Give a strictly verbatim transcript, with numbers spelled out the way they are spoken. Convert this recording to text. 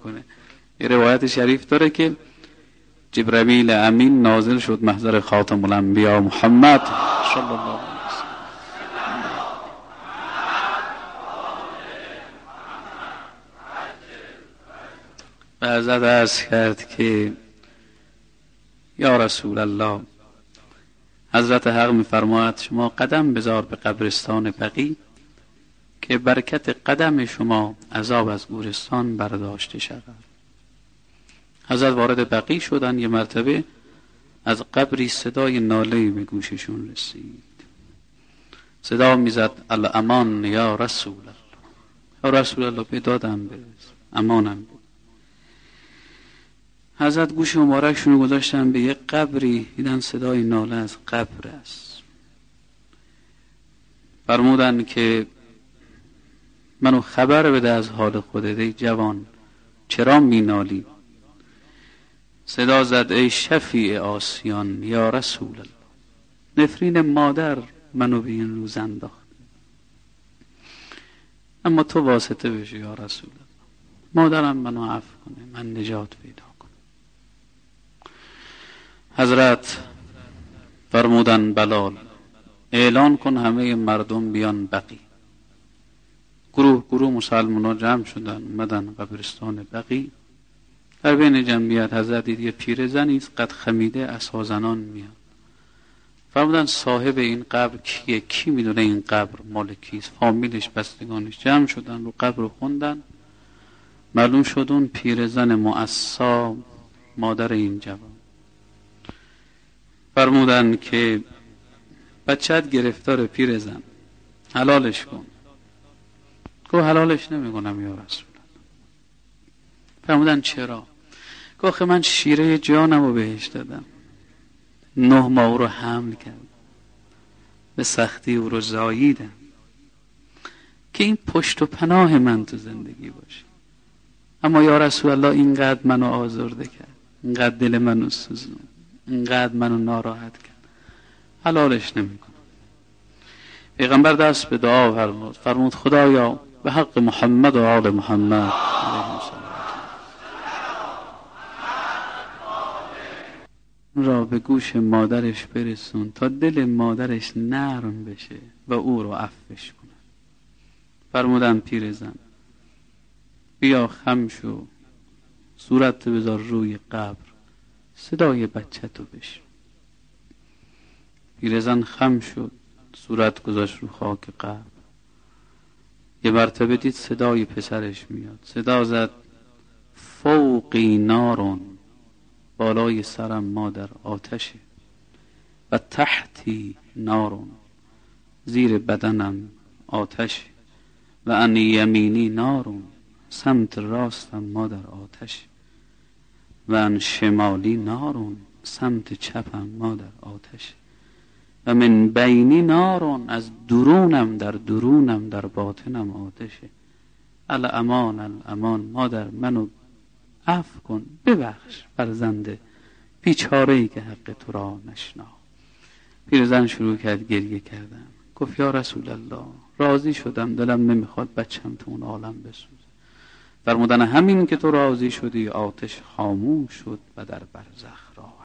کنه. یه روایت شریف داره که جبرائیل امین نازل شد محضر خاتم الانبیا محمد صلی الله علیه و و حضرت عرض کرد که یا رسول الله، حضرت حق می‌فرماید شما قدم بذار به قبرستان بقیع که برکت قدم شما عذاب از گورستان برداشته شود. حضرت وارد بقیع شدن، یه مرتبه از قبری صدای ناله‌ای به گوششون رسید. صدا میزد الامان یا رسول الله، یا رسول الله به دادم برس، امانم برس. حضرت گوش مبارکشون گذاشتن به یک قبری، دیدن صدای ناله از قبر است. فرمودن که منو خبر بده از حال خودت ای جوان، چرا می نالی؟ صدا زد ای شفیع آسیان یا رسول الله، نفرین مادر منو به این روز انداخت، اما تو واسطه بشی یا رسول الله، مادرم منو عفو کنه، من نجات پیدا کنم. حضرت فرمودن بلال اعلان کن همه مردم بیان بقیع. گروه گروه مسلمانان جمع شدن، اومدن قبرستان بقیع. در بین جمعیت حضرت دید یه پیرزنی است قد خمیده عصا زنان میاد. فرمودن صاحب این قبر کیه؟ کی میدونه این قبر مال کیست؟ فامیلش، بستگانش. جمع شدن رو قبر رو خوندن، معلوم شد اون پیرزن مؤسا مادر این جوان. فرمودن که بچت گرفتار پیرزن، حلالش کن. گفت حلالش نمیکنم یا رسول الله. فرمودن چرا؟ گفت من شیره جانم رو بهش دادم، نه ماه او رو حمل کردم، به سختی او رو زاییدم که این پشت و پناه من تو زندگی باشه، اما یا رسول الله اینقدر منو آزرده کرد، اینقدر دل منو سوزون، اینقدر منو ناراحت کرد، حلالش نمیکنم. پیغمبر دست به دعا فرمود، فرمود خدایا به حق محمد و آل محمد را به گوش مادرش برسون تا دل مادرش نرم بشه و او رو عفوش کنه. فرمودن پیرزن بیا خم شو، صورت بذار روی قبر، صدای بچه تو بشو. پیرزن خم شد، صورت گذاشت رو خاک قبر. یه مرتبه دید صدای پسرش میاد. صدا زد فوقی نارون، بالای سرم مادر آتشه، و تحتی نارون، زیر بدنم آتشه، و ان یمینی نارون، سمت راستم مادر آتشه، و ان شمالی نارون، سمت چپم مادر آتشه، و من بینی نارون، از درونم در درونم در باطنم آتشه. الامان الامان، مادر منو عفو کن، ببخش فرزند بیچاره‌ای که حق تو را نشنا. پیرزن شروع کرد گریه کردن. گفت یا رسول الله راضی شدم، دلم نمیخواد بچم تو اون عالم بسوزه. فرمودن همین که تو راضی شدی آتش خاموش شد و در برزخ راه